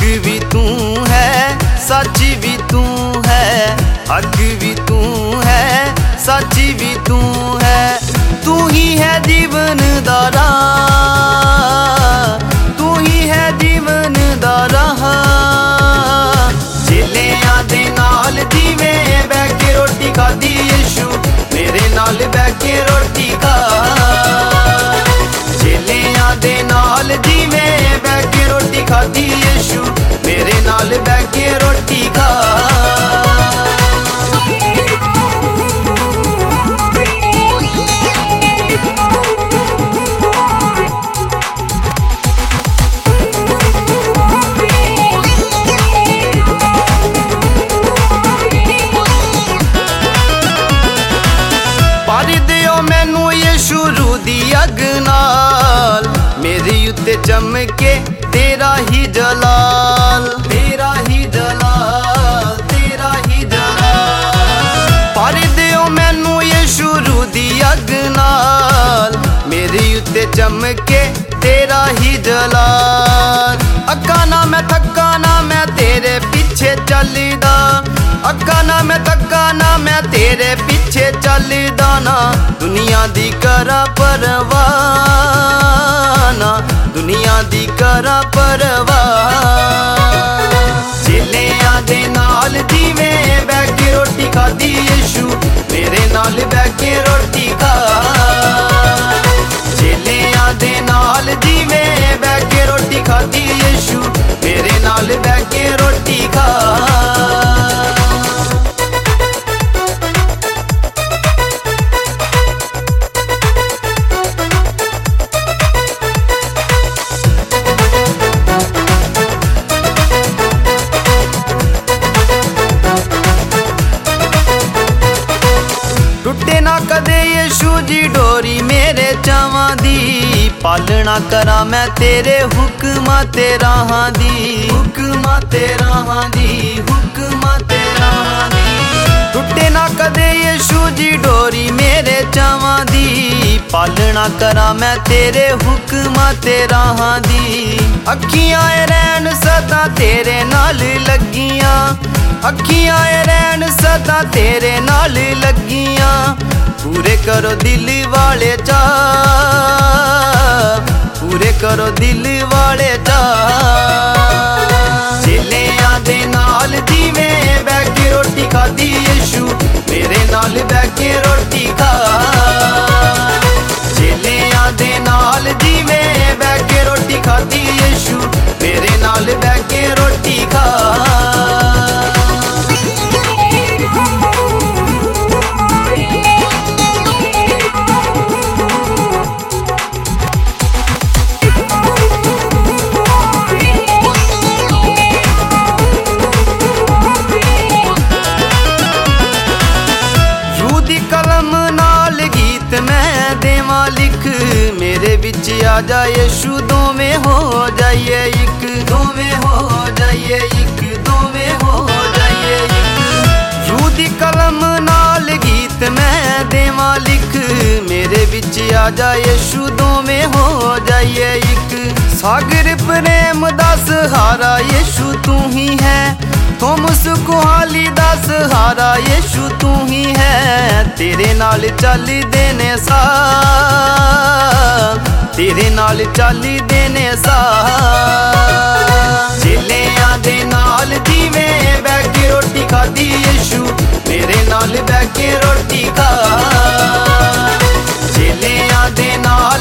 भी तू है, सच भी तू है, हक भी तू है, सच भी तू है। तू ही है जीवन दा राह, तू ही है जीवन दा राह। चेलियां दे नाल जिवें बैठ के रोटी खादी यीशु, मेरे नाल बैठ के रोटी खा। चेलियां दे नाल जिवें बैठ के रोटी खादी यीशु, मेरे नाल बैठ के रोटी खा। मैनू यीशु रूह दी अग नाल, मेरे उत्ते चमके तेरा ही जलाल, तेरा ही जलाल, तेरा ही जलाल। पर दियो मैनू यीशु रूह दी अग नाल, मेरे उत्ते चमके तेरा ही जलाल। अक्का ना मैं थक्का ना मैं तेरे पीछे चलदा, अक्का ना मैं थक्का ना मैं तेरे पीछे चलदा ना। दुनिया दी करा परवाह ना, दुनिया दी करा परवाह। चेलियां दे नाल जिवें बैठ के रोटी खादी यीशु, मेरे नाल बैठ के रोटी खा। चेलियां दे नाल जिवें बैठ के रोटी खादी यीशु, मेरे नाल बैठ के रोटी खा। टुटे ना कदे यीशु जी डोरी मेरे चावां दी, पालना करा मैं तेरे हुक्मा ते राहां दी, हुक्मा ते राहां दी, हुक्मा ते राहां दी। टुटे ना कदे यीशु जी डोरी मेरे चावां दी, पालना करा मैं तेरे हुक्मा ते राहां दी। अखियां रहन सदा तेरे नाल लगियां, अखियां रहन सदा तेरे नाल लगियां। पूरे करो दिल वाले चाह, पूरे करो दिल वाले चाह। चेलियां दे नाल जिवें बैठ के रोटी खादी यीशु, मेरे नाल बैठ के रोटी खा। चेलियां दे नाल जिवें बैठ के रोटी खादी यीशु, मेरे नाल बैठ के रोटी खा। कलम नाल गीत मैं देवां लिख, मेरे विच आ जा यीशु, दोवें हो जाइए इक, दोवें हो जाइए इक, दोवें हो जाइए इक। रूह दी कलम नाल गीत मैं देवां लिख, मेरे विच आ जा यीशु, दोवें हो जाइए इक। सागर प्रेम दा सहारा यीशु तू ही है, थोमस कुहाली दा सहारा यीशु तू ही है। तेरे नाल चल देने सा, तेरे नाल चल देने सा। चेलियां दे नाल जिवें बैठ के रोटी खादी यीशु, मेरे नाल बैठ के रोटी खा। चेलियां दे नाल